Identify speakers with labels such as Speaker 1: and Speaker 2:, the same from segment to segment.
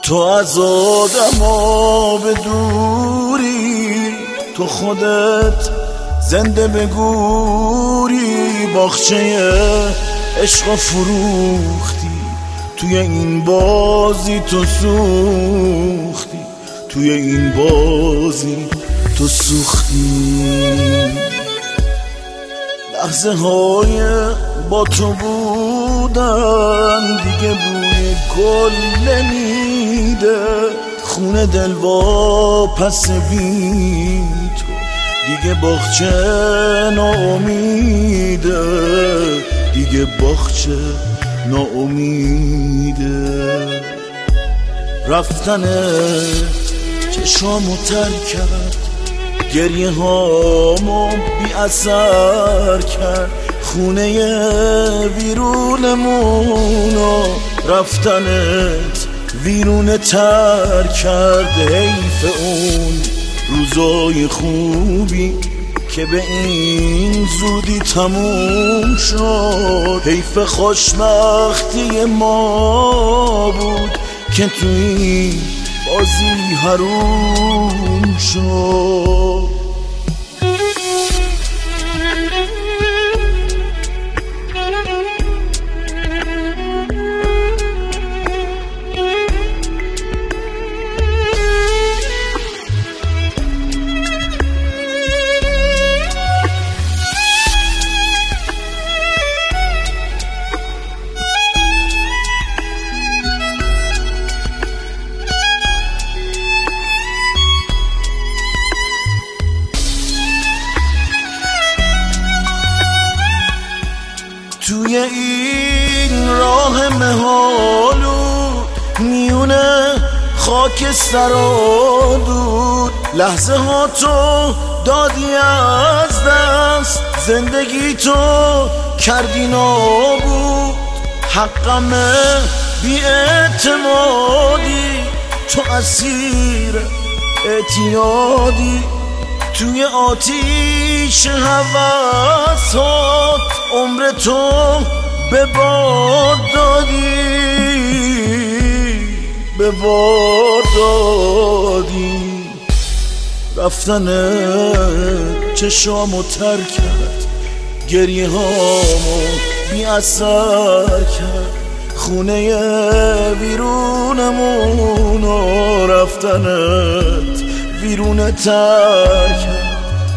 Speaker 1: تو از آدما به دوری، تو خودت زنده به گوری. باغچه عشق فروختی، توی این بازی تو سوختی، توی این بازی تو سوختی. لحظه های با تو بودن دیگه بوی گل نمیده، خونه دل با پس بی تو دیگه باغچه ناامیده، دیگه باغچه ناامیده. رفتنت چشامو تر کرد، گریه هامو بی اثر کرد، خونه ویرونمونو رفتنت ویرونه تر کرد. حیف اون روزای خوبی که به این زودی تموم شد، حیف خوشبختی ما بود که توی بازی حروم شد. توی این راه مهالو میونه خاک سرادود، لحظه ها تو دادی از دست، زندگی تو کردی نابود. حقمه بی اعتمادی، تو اسیر اعتیادی، توی آتیش هوسات عمر تو به باد دادی، به باد دادی. رفتنت چشامو تر کرد، گریه هامو بی اثر کرد، خونه ویرونمونو رفتنت ویرونه تر کرد.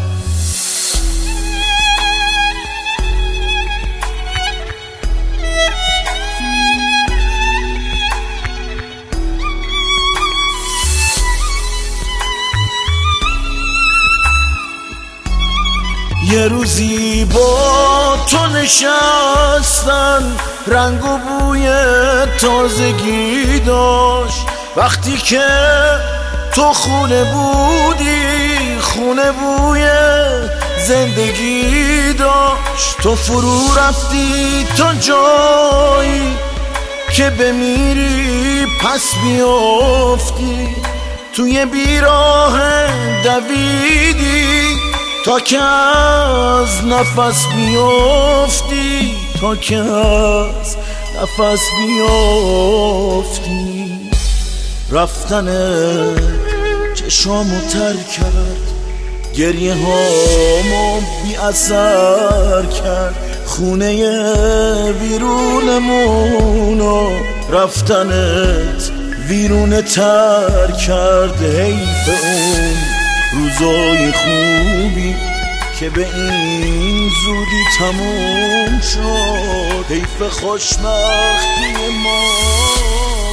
Speaker 1: یه روزی با تو نشستن، رنگ و بوی تازگی داشت، وقتی که تو خونه بودی، خونه بوی زندگی داشت. تو فرو رفتی تا جایی که بمیری پس بیافتی، توی بیراه دویدی تا که از نفس بیافتی، تا که از نفس بیافتی. رفتنت چشامو تر کرد، گریه هامو بی اثر کرد، خونه ویرونمونو رفتنت ویرونه تر کرد. حیف اون روزای خوبی که به این زودی تموم شد، حیف خوشبختی ما.